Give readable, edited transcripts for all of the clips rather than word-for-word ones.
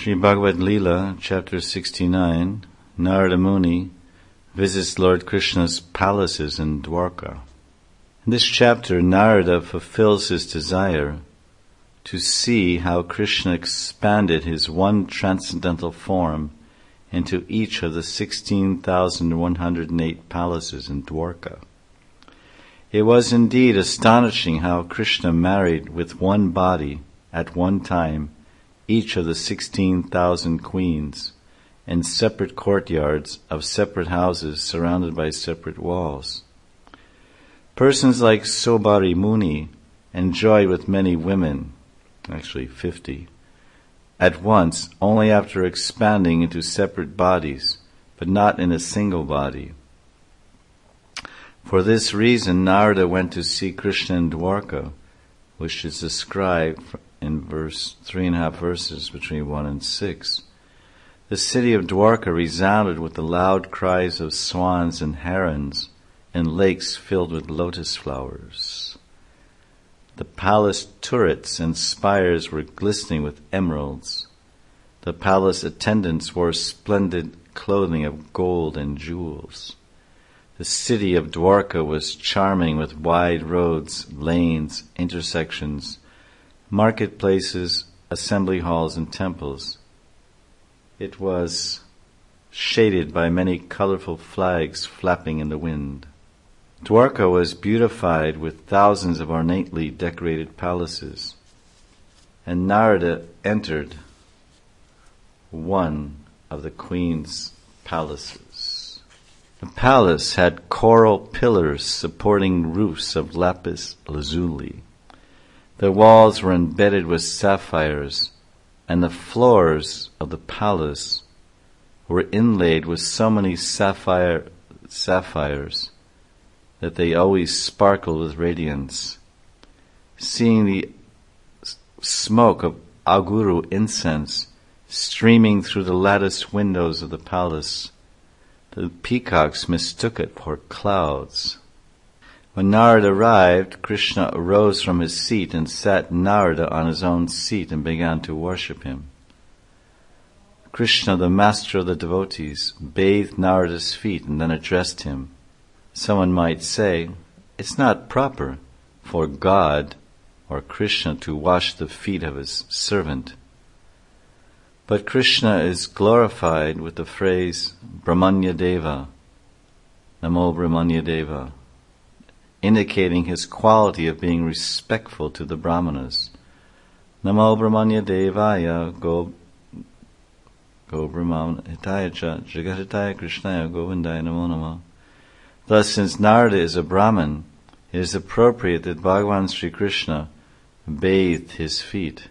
Sri Bhagavad Leela, chapter 69, Narada Muni visits Lord Krishna's palaces in Dwarka. In this chapter, Narada fulfills his desire to see how Krishna expanded his one transcendental form into each of the 16,108 palaces in Dwarka. It was indeed astonishing how Krishna married with one body at one time each of the 16,000 queens in separate courtyards of separate houses surrounded by separate walls. Persons like Sobari Muni enjoyed with many women, actually 50, at once, only after expanding into separate bodies, but not in a single body. For this reason, Narada went to see Krishna in Dwarka, which is described in 3.5 verses between 1 and 6. The city of Dwarka resounded with the loud cries of swans and herons in lakes filled with lotus flowers. The palace turrets and spires were glistening with emeralds. The palace attendants wore splendid clothing of gold and jewels. The city of Dwarka was charming with wide roads, lanes, intersections, marketplaces, assembly halls, and temples. It was shaded by many colorful flags flapping in the wind. Dwarka was beautified with thousands of ornately decorated palaces, and Narada entered one of the queen's palaces. The palace had coral pillars supporting roofs of lapis lazuli. The walls were embedded with sapphires, and the floors of the palace were inlaid with so many sapphires that they always sparkled with radiance. Seeing the smoke of aguru incense streaming through the lattice windows of the palace, the peacocks mistook it for clouds. When Narada arrived, Krishna arose from his seat and sat Narada on his own seat and began to worship him. Krishna, the master of the devotees, bathed Narada's feet and then addressed him. Someone might say, it's not proper for God or Krishna to wash the feet of his servant. But Krishna is glorified with the phrase Brahmanya Deva, Namo Brahmanya Deva, indicating his quality of being respectful to the Brahmanas. Namo Brahmanya Devaya Go Brahmana Hitaya Cha Jagatitaya Krishnaya Govindaya Namo Nama. Thus, since Narada is a Brahmin, it is appropriate that Bhagavan Sri Krishna bathed his feet.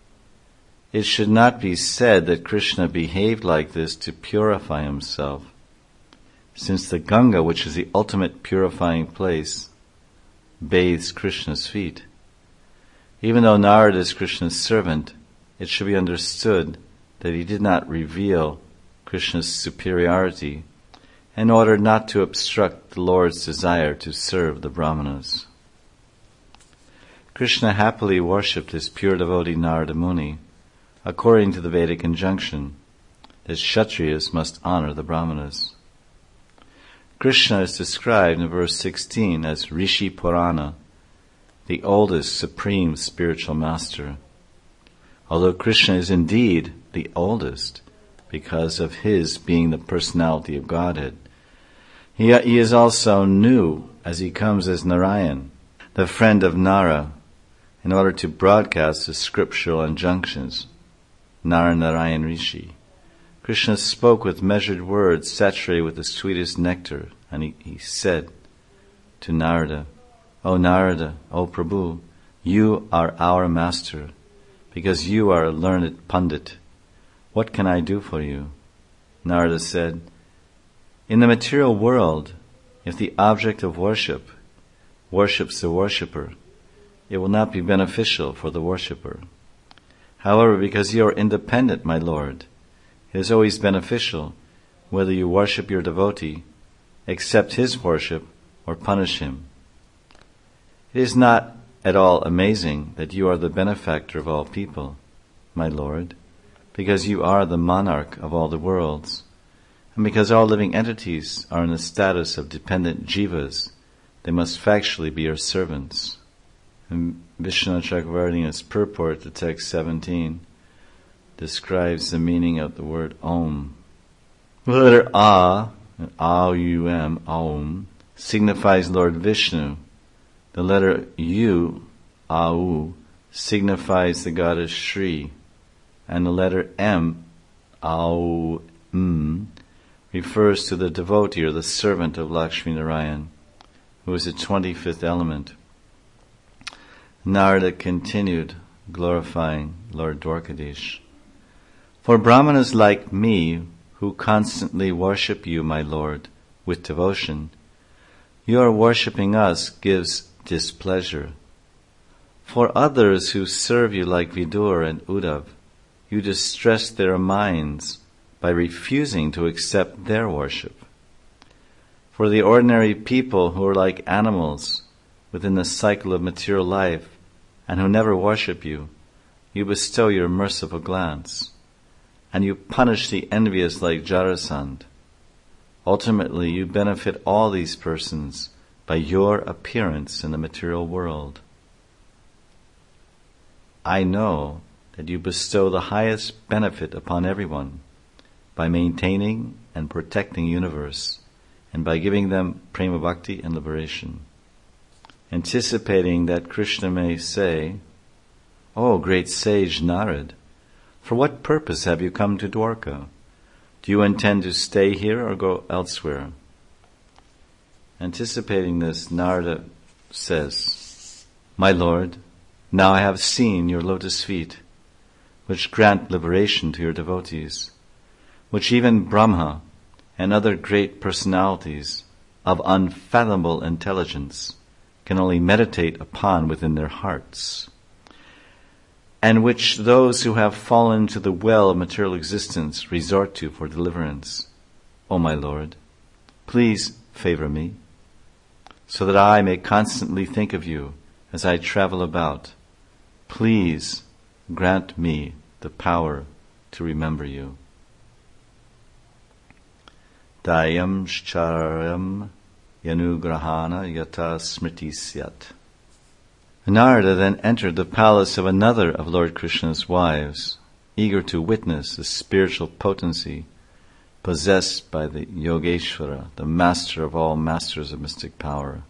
It should not be said that Krishna behaved like this to purify himself, since the Ganga, which is the ultimate purifying place, bathes Krishna's feet. Even though Narada is Krishna's servant, it should be understood that he did not reveal Krishna's superiority in order not to obstruct the Lord's desire to serve the Brahmanas. Krishna happily worshipped his pure devotee Narada Muni, according to the Vedic injunction that Kshatriyas must honor the Brahmanas. Krishna is described in verse 16 as Rishi Purana, the oldest supreme spiritual master. Although Krishna is indeed the oldest because of his being the personality of Godhead, he is also new as he comes as Narayan, the friend of Nara, in order to broadcast the scriptural injunctions, Nara Narayan Rishi. Krishna spoke with measured words saturated with the sweetest nectar, and he said to Narada, O Narada, O Prabhu, you are our master, because you are a learned Pandit. What can I do for you? Narada said, in the material world, if the object of worship worships the worshipper, it will not be beneficial for the worshipper. However, because you are independent, my Lord, it is always beneficial whether you worship your devotee, accept his worship, or punish him. It is not at all amazing that you are the benefactor of all people, my Lord, because you are the monarch of all the worlds, and because all living entities are in the status of dependent jivas, they must factually be your servants. And Vishnu Chakravarti in his purport to text 17 describes the meaning of the word Om. The letter A, A-U-M, Om, signifies Lord Vishnu. The letter U, Au, signifies the goddess Shri. And the letter M, Au, refers to the devotee or the servant of Lakshmi Narayan, who is the 25th element. Narada continued, glorifying Lord Dwarkadish. For Brahmanas like me, who constantly worship you, my Lord, with devotion, your worshipping us gives displeasure. For others who serve you like Vidur and Uddhav, you distress their minds by refusing to accept their worship. For the ordinary people who are like animals within the cycle of material life and who never worship you, you bestow your merciful glance, and you punish the envious like Jarasandh. Ultimately, you benefit all these persons by your appearance in the material world. I know that you bestow the highest benefit upon everyone by maintaining and protecting the universe and by giving them prema bhakti and liberation. Anticipating that Krishna may say, "O great sage Narad, for what purpose have you come to Dwarka? Do you intend to stay here or go elsewhere?" Anticipating this, Narada says, "My Lord, now I have seen your lotus feet, which grant liberation to your devotees, which even Brahma and other great personalities of unfathomable intelligence can only meditate upon within their hearts, and which those who have fallen into the well of material existence resort to for deliverance. O my Lord, please favor me, so that I may constantly think of you as I travel about. Please grant me the power to remember you." Dayam Sharam Yanugrahana Yata Smriti Syat. Narada then entered the palace of another of Lord Krishna's wives, eager to witness the spiritual potency possessed by the Yogeshwara, the master of all masters of mystic power.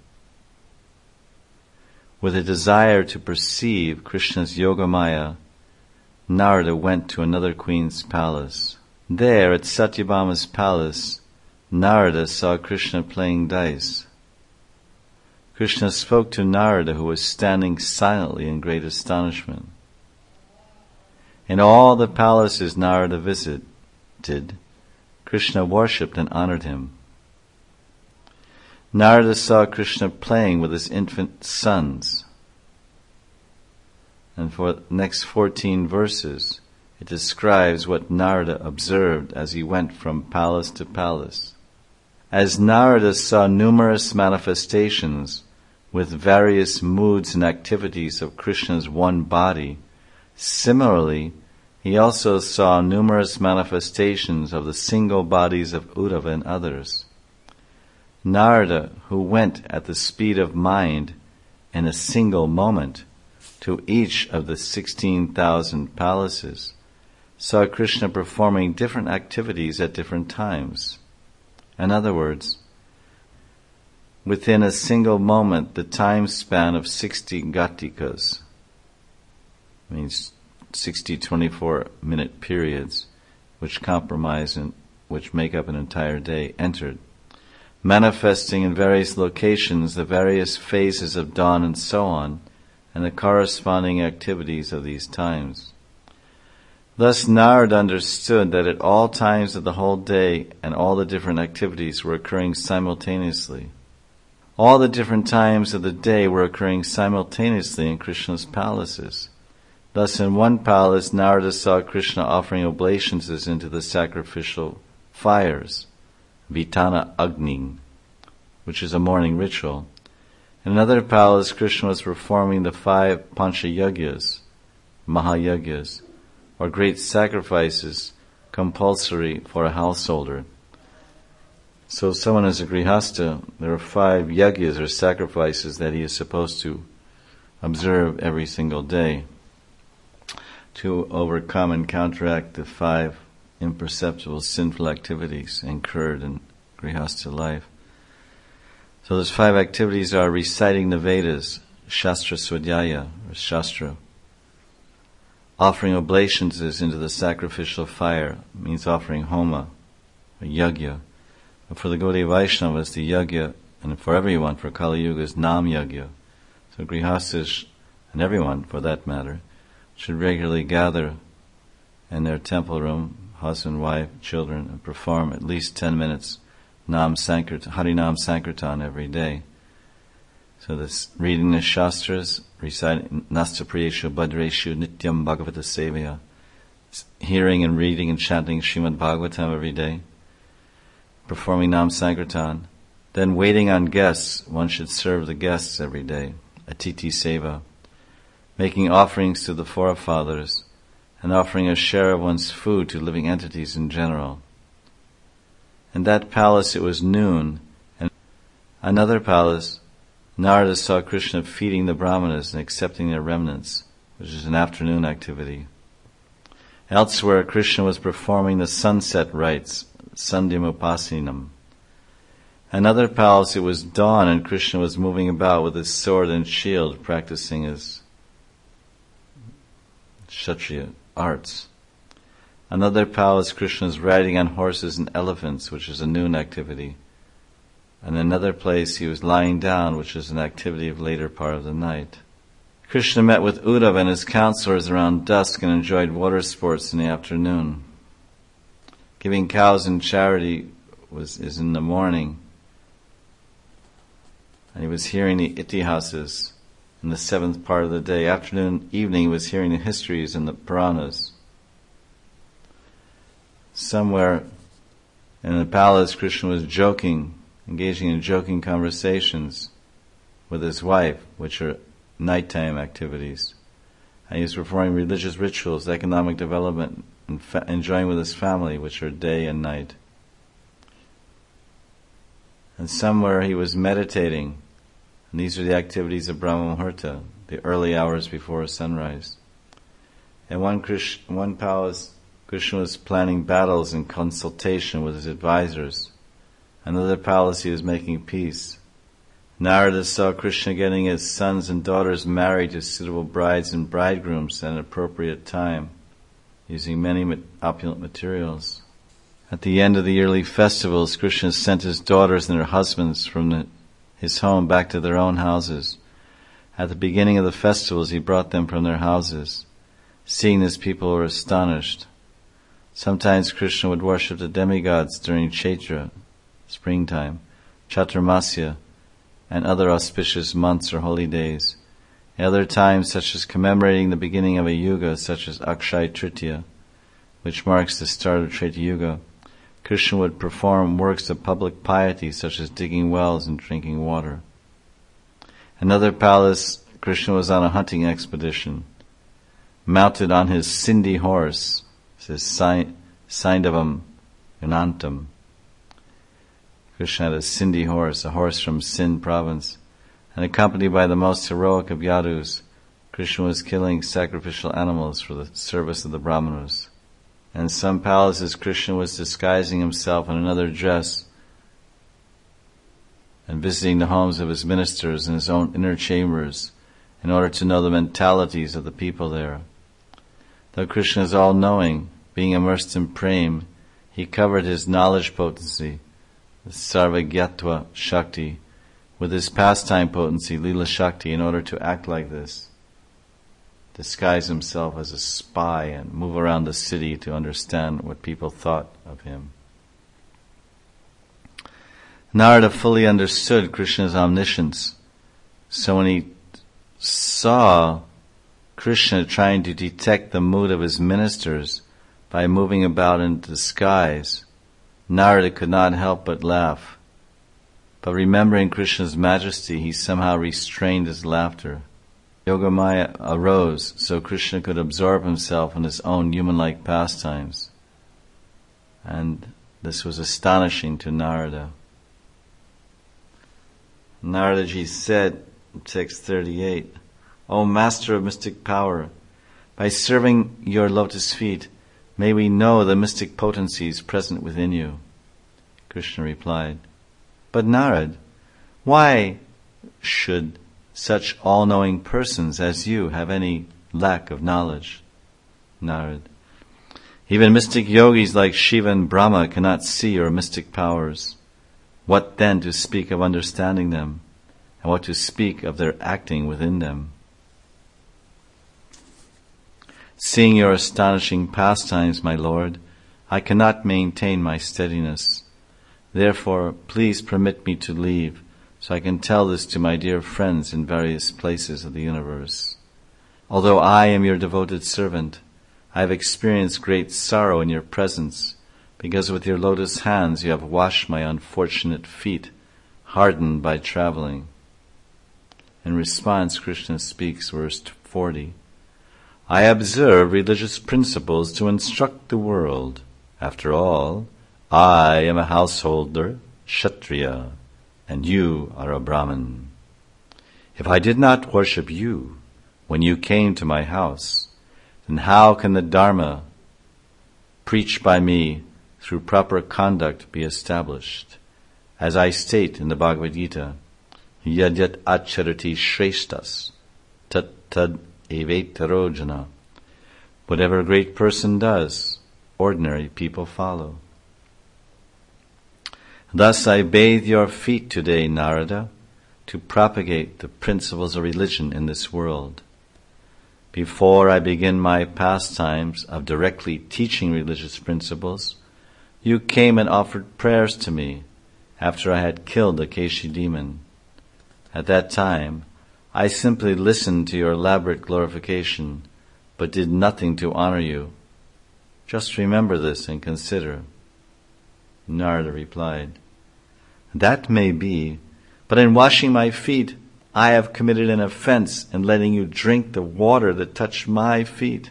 With a desire to perceive Krishna's Yogamaya, Narada went to another queen's palace. There, at Satyabhama's palace, Narada saw Krishna playing dice. Krishna spoke to Narada, who was standing silently in great astonishment. In all the palaces Narada visited, Krishna worshipped and honored him. Narada saw Krishna playing with his infant sons. And for the next 14 verses, it describes what Narada observed as he went from palace to palace. As Narada saw numerous manifestations with various moods and activities of Krishna's one body, similarly, he also saw numerous manifestations of the single bodies of Uddhava and others. Narada, who went at the speed of mind in a single moment to each of the 16,000 palaces, saw Krishna performing different activities at different times. In other words, within a single moment, the time span of 60 gatikas, means 60 24-minute periods, which comprise and which make up an entire day, entered, manifesting in various locations the various phases of dawn and so on, and the corresponding activities of these times. Thus Narada understood that at all times of the whole day and all the different activities were occurring simultaneously. All the different times of the day were occurring simultaneously in Krishna's palaces. Thus in one palace, Narada saw Krishna offering oblations into the sacrificial fires, Vitana Agni, which is a morning ritual. In another palace, Krishna was performing the 5 Panchayagyas, Mahayagyas, or great sacrifices compulsory for a householder. So if someone is a grihasta, there are 5 yagyas or sacrifices that he is supposed to observe every single day to overcome and counteract the 5 imperceptible sinful activities incurred in grihasta life. So those 5 activities are reciting the Vedas, Shastra Swadhyaya, or Shastra. Offering oblations into the sacrificial fire, means offering homa, or yagya. But for the Gaudiya Vaishnavas, the yagya, and for everyone, for Kali Yuga, is Nam Yagya. So grihastas, and everyone for that matter, should regularly gather in their temple room, husband, wife, children, and perform at least 10 minutes Harinam Sankirtan every day. So this reading the Shastras, reciting Nasta Priyeshu Bhadreshu Nityam Bhagavata Sevaya, hearing and reading and chanting Srimad Bhagavatam every day, performing Nam Sankirtan, then waiting on guests. One should serve the guests every day, Atiti Seva, making offerings to the forefathers, and offering a share of one's food to living entities in general. In that palace it was noon, and another palace, Narada saw Krishna feeding the Brahmanas and accepting their remnants, which is an afternoon activity. Elsewhere, Krishna was performing the sunset rites, Sandhyam Upasinam. Another palace, it was dawn, and Krishna was moving about with his sword and shield, practicing his Kshatriya arts. Another palace, Krishna is riding on horses and elephants, which is a noon activity. And another place, he was lying down, which is an activity of later part of the night. Krishna met with Uddhava and his counselors around dusk and enjoyed water sports in the afternoon. Giving cows in charity is in the morning. And he was hearing the itihasas in the 7th part of the day. Afternoon, evening, he was hearing the histories and the Puranas. Somewhere in the palace, Krishna was joking, engaging in joking conversations with his wife, which are nighttime activities. And he was performing religious rituals, economic development, and enjoying with his family, which are day and night. And somewhere he was meditating, and these are the activities of Brahma Muhurta, the early hours before sunrise. In one palace, Krishna was planning battles in consultation with his advisors. Another palace, he was making peace. Narada saw Krishna getting his sons and daughters married to suitable brides and bridegrooms at an appropriate time, using many opulent materials. At the end of the yearly festivals, Krishna sent his daughters and their husbands from his home back to their own houses. At the beginning of the festivals, he brought them from their houses. Seeing this, people were astonished. Sometimes Krishna would worship the demigods during Chaitra, springtime, Chaturmasya, and other auspicious months or holy days. At other times, such as commemorating the beginning of a yuga, such as Akshaya Tritiya, which marks the start of Treta Yuga, Krishna would perform works of public piety, such as digging wells and drinking water. Another palace, Krishna was on a hunting expedition, mounted on his Sindhi horse, says Saindavam Yunantam. Krishna had a Sindhi horse, a horse from Sindh province, and accompanied by the most heroic of Yadus, Krishna was killing sacrificial animals for the service of the Brahmanas. In some palaces, Krishna was disguising himself in another dress and visiting the homes of his ministers in his own inner chambers in order to know the mentalities of the people there. Though Krishna is all-knowing, being immersed in prema, he covered his knowledge potency, the Sarvagyatva Shakti, with his pastime potency, Lila Shakti, in order to act like this, disguise himself as a spy and move around the city to understand what people thought of him. Narada fully understood Krishna's omniscience, so when he saw Krishna trying to detect the mood of his ministers by moving about in disguise, Narada could not help but laugh. But remembering Krishna's majesty, he somehow restrained his laughter. Yogamaya arose so Krishna could absorb himself in his own human-like pastimes. And this was astonishing to Narada. Naradaji said in text 38, O Master of mystic power, by serving your lotus feet, may we know the mystic potencies present within you. Krishna replied, But Narad, why should such all-knowing persons as you have any lack of knowledge? Narad, even mystic yogis like Shiva and Brahma cannot see your mystic powers. What then to speak of understanding them, and what to speak of their acting within them? Seeing your astonishing pastimes, my Lord, I cannot maintain my steadiness. Therefore, please permit me to leave, so I can tell this to my dear friends in various places of the universe. Although I am your devoted servant, I have experienced great sorrow in your presence, because with your lotus hands you have washed my unfortunate feet, hardened by traveling. In response, Krishna speaks, verse 40. I observe religious principles to instruct the world. After all, I am a householder, Kshatriya, and you are a Brahmin. If I did not worship you when you came to my house, then how can the Dharma preached by me through proper conduct be established? As I state in the Bhagavad Gita, Yadyat acharati shreshtas, tat tad evetaro jana. Whatever a great person does, ordinary people follow. Thus I bathe your feet today, Narada, to propagate the principles of religion in this world. Before I begin my pastimes of directly teaching religious principles, you came and offered prayers to me after I had killed the Keshi demon. At that time, I simply listened to your elaborate glorification, but did nothing to honor you. Just remember this and consider. Narada replied, That may be, but in washing my feet, I have committed an offense in letting you drink the water that touched my feet.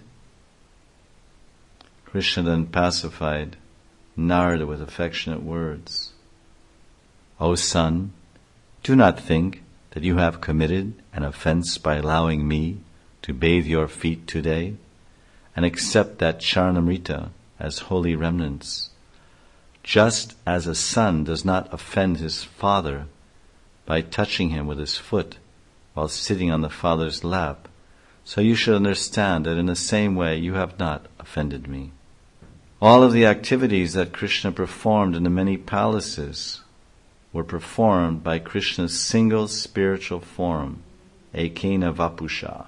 Krishna then pacified Narada with affectionate words. O son, do not think that you have committed an offense by allowing me to bathe your feet today, and accept that Charanamrita as holy remnants. Just as a son does not offend his father by touching him with his foot while sitting on the father's lap, so you should understand that in the same way you have not offended me. All of the activities that Krishna performed in the many palaces were performed by Krishna's single spiritual form, Ekena Vapusha,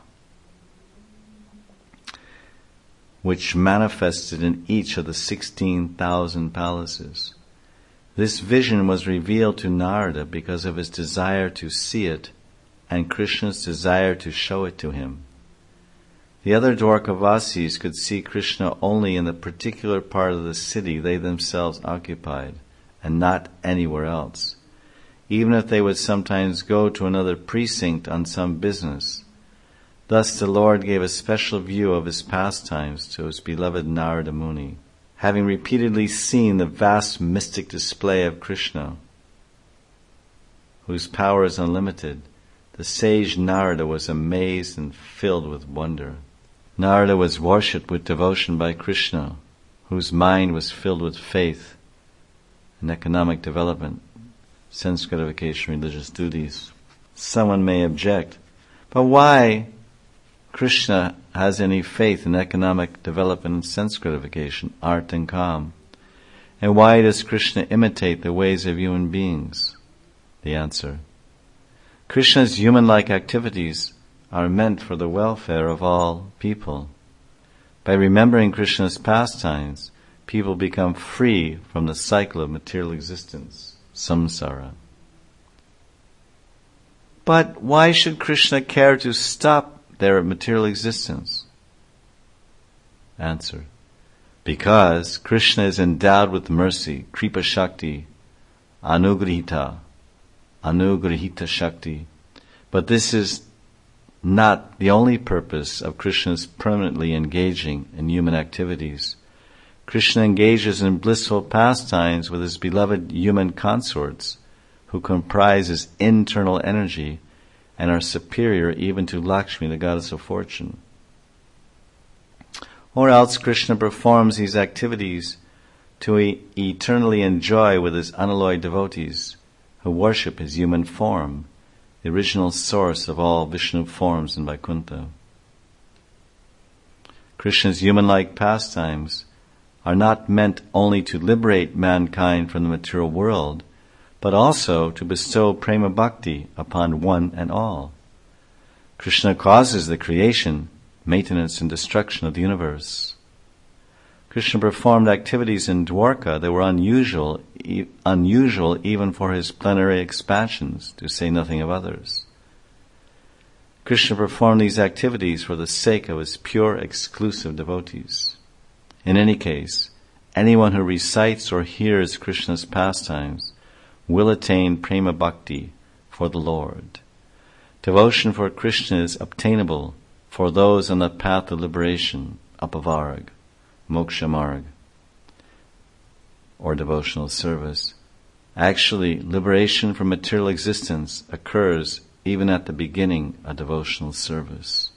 which manifested in each of the 16,000 palaces. This vision was revealed to Narada because of his desire to see it and Krishna's desire to show it to him. The other Dwarkavasis could see Krishna only in the particular part of the city they themselves occupied, and not anywhere else, even if they would sometimes go to another precinct on some business. Thus the Lord gave a special view of his pastimes to his beloved Narada Muni. Having repeatedly seen the vast mystic display of Krishna, whose power is unlimited, the sage Narada was amazed and filled with wonder. Narada was worshipped with devotion by Krishna, whose mind was filled with faith and economic development, sense gratification, religious duties. Someone may object, but why Krishna has any faith in economic development and sense gratification, art and calm? And why does Krishna imitate the ways of human beings? The answer: Krishna's human-like activities are meant for the welfare of all people. By remembering Krishna's pastimes, people become free from the cycle of material existence, samsara. But why should Krishna care to stop their material existence? Answer: because Krishna is endowed with mercy, Kripa Shakti, Anugrihita Shakti. But this is not the only purpose of Krishna's permanently engaging in human activities. Krishna engages in blissful pastimes with his beloved human consorts, who comprise his internal energy and are superior even to Lakshmi, the goddess of fortune. Or else Krishna performs these activities to eternally enjoy with his unalloyed devotees who worship his human form, the original source of all Vishnu forms in Vaikuntha. Krishna's human-like pastimes are not meant only to liberate mankind from the material world, but also to bestow prema bhakti upon one and all. Krishna causes the creation, maintenance, and destruction of the universe. Krishna performed activities in Dwarka that were unusual even for his plenary expansions, to say nothing of others. Krishna performed these activities for the sake of his pure, exclusive devotees. In any case, anyone who recites or hears Krishna's pastimes will attain prema bhakti for the Lord. Devotion for Krishna is obtainable for those on the path of liberation, apavarg, moksha marg, or devotional service. Actually, liberation from material existence occurs even at the beginning of devotional service.